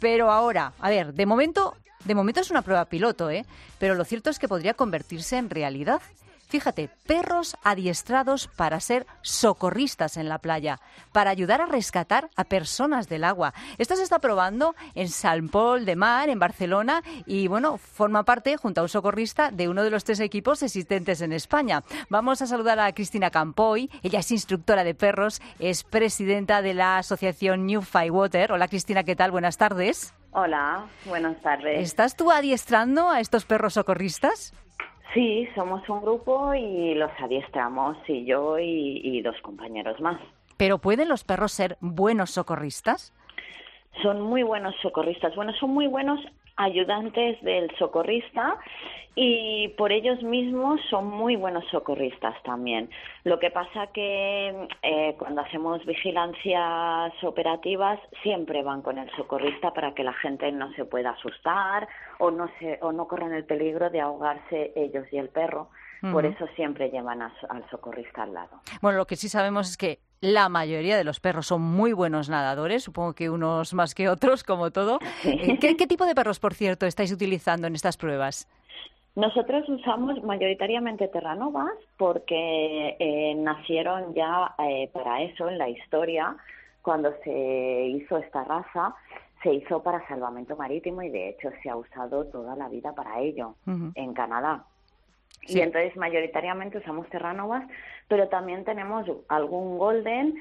Pero ahora, a ver, de momento es una prueba piloto, pero lo cierto es que podría convertirse en realidad. Fíjate, perros adiestrados para ser socorristas en la playa, para ayudar a rescatar a personas del agua. Esto se está probando en Sant Pol de Mar, en Barcelona, y bueno, forma parte, junto a un socorrista, de uno de los 3 equipos existentes en España. Vamos a saludar a Cristina Campoy. Ella es instructora de perros, es presidenta de la asociación New Firewater. Hola Cristina, ¿qué tal? Buenas tardes. Hola, buenas tardes. ¿Estás tú adiestrando a estos perros socorristas? Sí, somos un grupo y los adiestramos, y yo y 2 compañeros más. ¿Pero pueden los perros ser buenos socorristas? Son muy buenos socorristas. Bueno, son muy buenos ayudantes del socorrista y por ellos mismos son muy buenos socorristas también. Lo que pasa que cuando hacemos vigilancias operativas siempre van con el socorrista para que la gente no se pueda asustar o no corran el peligro de ahogarse ellos y el perro. Por eso siempre llevan al socorrista al lado. Bueno, lo que sí sabemos es que la mayoría de los perros son muy buenos nadadores, supongo que unos más que otros, como todo. Sí. ¿Qué tipo de perros, por cierto, estáis utilizando en estas pruebas? Nosotros usamos mayoritariamente Terranovas porque nacieron ya para eso en la historia. Cuando se hizo esta raza, se hizo para salvamento marítimo y de hecho se ha usado toda la vida para ello en Canadá. Sí. Y entonces mayoritariamente usamos Terranovas, pero también tenemos algún Golden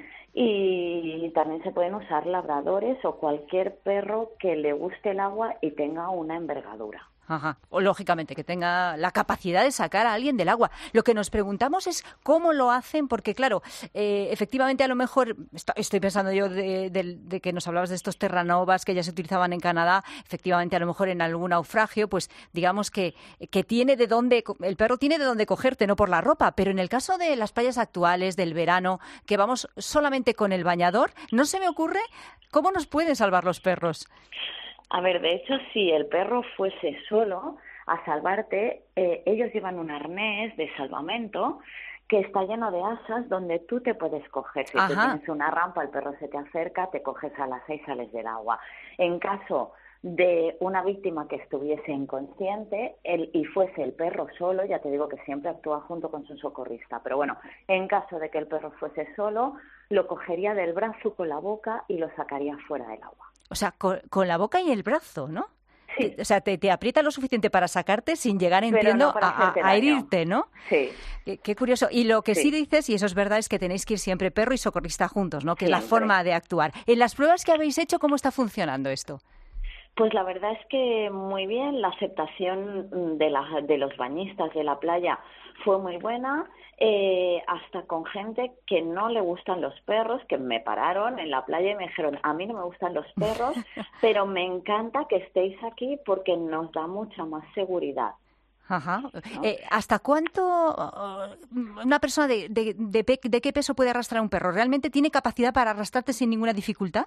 y también se pueden usar labradores o cualquier perro que le guste el agua y tenga una envergadura. Ajá. O lógicamente que tenga la capacidad de sacar a alguien del agua. Lo que nos preguntamos es cómo lo hacen, porque claro, efectivamente a lo mejor, estoy pensando yo de que nos hablabas de estos Terranovas que ya se utilizaban en Canadá, efectivamente a lo mejor en algún naufragio, pues digamos que tiene de dónde, el perro tiene de dónde cogerte, no por la ropa, pero en el caso de las playas actuales, del verano, que vamos solamente con el bañador, no se me ocurre cómo nos pueden salvar los perros. A ver, de hecho, si el perro fuese solo a salvarte, ellos llevan un arnés de salvamento que está lleno de asas donde tú te puedes coger. Si tú tienes una rampa, el perro se te acerca, te coges a las 6, sales del agua. En caso de una víctima que estuviese inconsciente y fuese el perro solo, ya te digo que siempre actúa junto con su socorrista, pero bueno, en caso de que el perro fuese solo, lo cogería del brazo con la boca y lo sacaría fuera del agua. O sea, con la boca y el brazo, ¿no? Sí. O sea, te aprieta lo suficiente para sacarte sin llegar, entiendo, no a herirte, ¿no? Sí. Qué curioso. Y lo que sí dices, y eso es verdad, es que tenéis que ir siempre perro y socorrista juntos, ¿no? Que siempre. Es la forma de actuar. En las pruebas que habéis hecho, ¿cómo está funcionando esto? Pues la verdad es que muy bien, la aceptación de los bañistas de la playa fue muy buena, hasta con gente que no le gustan los perros, que me pararon en la playa y me dijeron, a mí no me gustan los perros, pero me encanta que estéis aquí porque nos da mucha más seguridad. Ajá. ¿No? ¿Hasta cuánto una persona de qué peso puede arrastrar un perro? ¿Realmente tiene capacidad para arrastrarte sin ninguna dificultad?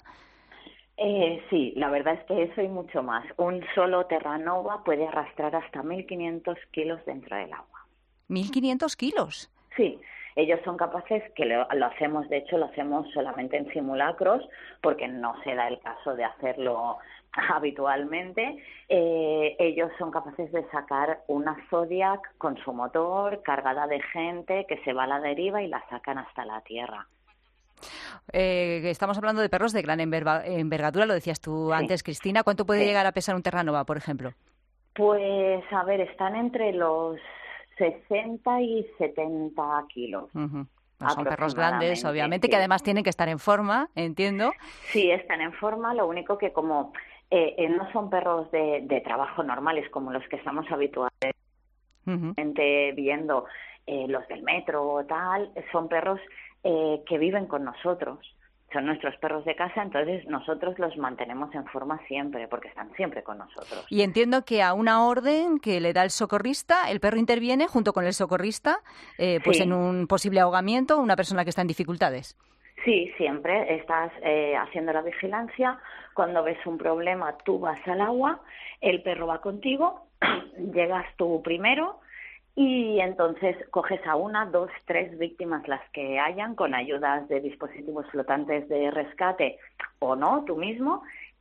Sí, la verdad es que eso y mucho más. Un solo Terranova puede arrastrar hasta 1.500 kilos dentro del agua. ¿1.500 kilos? Sí, ellos son capaces, que lo hacemos, de hecho lo hacemos solamente en simulacros, porque no se da el caso de hacerlo habitualmente. Ellos son capaces de sacar una Zodiac con su motor, cargada de gente, que se va a la deriva y la sacan hasta la tierra. Estamos hablando de perros de gran envergadura, lo decías tú antes, Cristina. ¿Cuánto puede llegar a pesar un Terranova, por ejemplo? Pues, a ver, están entre los 60 y 70 kilos. Pues son perros grandes, obviamente, que además tienen que estar en forma, entiendo. Sí, están en forma, lo único que como no son perros de trabajo normales como los que estamos habitualmente viendo los del metro o tal, son perros que viven con nosotros. Son nuestros perros de casa, entonces nosotros los mantenemos en forma siempre, porque están siempre con nosotros. Y entiendo que a una orden que le da el socorrista, el perro interviene junto con el socorrista, pues en un posible ahogamiento, una persona que está en dificultades. Sí, siempre estás haciendo la vigilancia. Cuando ves un problema, tú vas al agua, el perro va contigo, llegas tú primero, y entonces coges a 1, 2, 3 víctimas, las que hayan, con ayudas de dispositivos flotantes de rescate o no, tú mismo,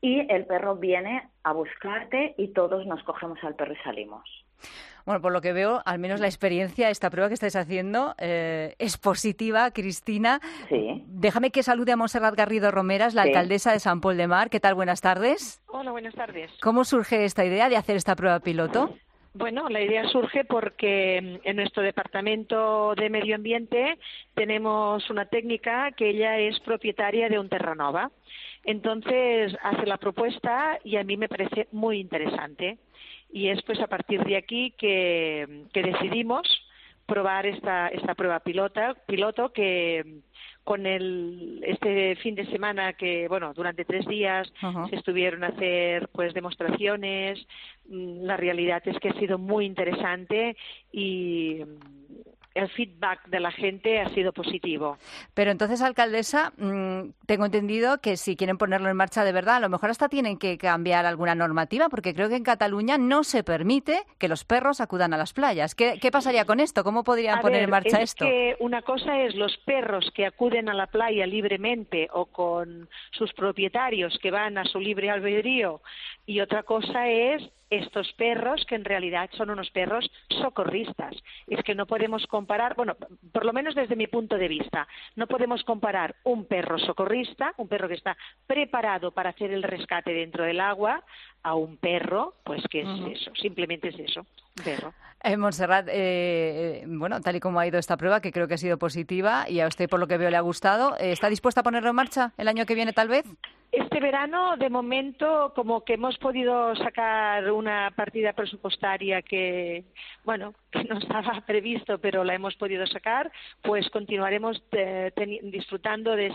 y el perro viene a buscarte y todos nos cogemos al perro y salimos. Bueno, por lo que veo, al menos la experiencia, esta prueba que estáis haciendo, es positiva, Cristina. Sí. Déjame que salude a Montserrat Garrido Romeras, la alcaldesa de Sant Pol de Mar. ¿Qué tal? Buenas tardes. Hola, buenas tardes. ¿Cómo surge esta idea de hacer esta prueba piloto? Bueno, la idea surge porque en nuestro departamento de medio ambiente tenemos una técnica que ella es propietaria de un Terranova. Entonces hace la propuesta y a mí me parece muy interesante. Y es pues a partir de aquí que decidimos probar esta prueba piloto que con este fin de semana que, bueno, durante 3 días se estuvieron a hacer pues demostraciones. La realidad es que ha sido muy interesante y el feedback de la gente ha sido positivo. Pero entonces, alcaldesa, tengo entendido que si quieren ponerlo en marcha de verdad, a lo mejor hasta tienen que cambiar alguna normativa, porque creo que en Cataluña no se permite que los perros acudan a las playas. ¿Qué pasaría con esto? ¿Cómo podrían poner en marcha esto? Que una cosa es los perros que acuden a la playa libremente o con sus propietarios que van a su libre albedrío, y otra cosa es estos perros que en realidad son unos perros socorristas. Es que no podemos comparar, bueno, por lo menos desde mi punto de vista, no podemos comparar un perro socorrista, un perro que está preparado para hacer el rescate dentro del agua, a un perro, pues que es eso, simplemente es eso, un perro. Montserrat, bueno, tal y como ha ido esta prueba, que creo que ha sido positiva y a usted por lo que veo le ha gustado, ¿está dispuesta a ponerlo en marcha el año que viene tal vez? Este verano, de momento, como que hemos podido sacar una partida presupuestaria que, bueno, que no estaba previsto, pero la hemos podido sacar, pues continuaremos disfrutando de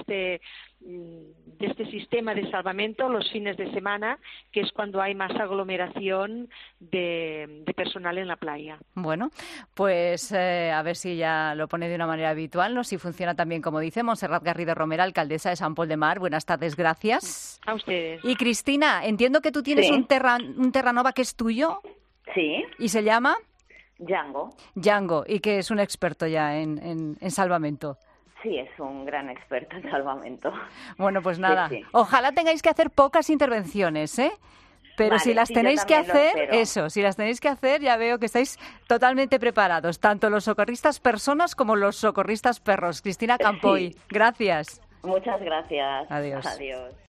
este sistema de salvamento los fines de semana, que es cuando hay más aglomeración de personal en la playa. Bueno, pues a ver si ya lo pone de una manera habitual, ¿no? Si funciona también como dice Montserrat Garrido Romera, alcaldesa de Sant Pol de Mar. Buenas tardes, gracias. A ustedes. Y Cristina, entiendo que tú tienes un Terranova que es tuyo. Sí. ¿Y se llama? Django. Django, y que es un experto ya en salvamento. Sí, es un gran experto en salvamento. Bueno, pues nada, Sí. Ojalá tengáis que hacer pocas intervenciones, ¿eh? Pero Vale, si las sí, tenéis yo que también lo hacer, espero. si las tenéis que hacer, ya veo que estáis totalmente preparados, tanto los socorristas personas como los socorristas perros. Cristina Campoy, Sí. gracias. Muchas gracias. Adiós. Adiós.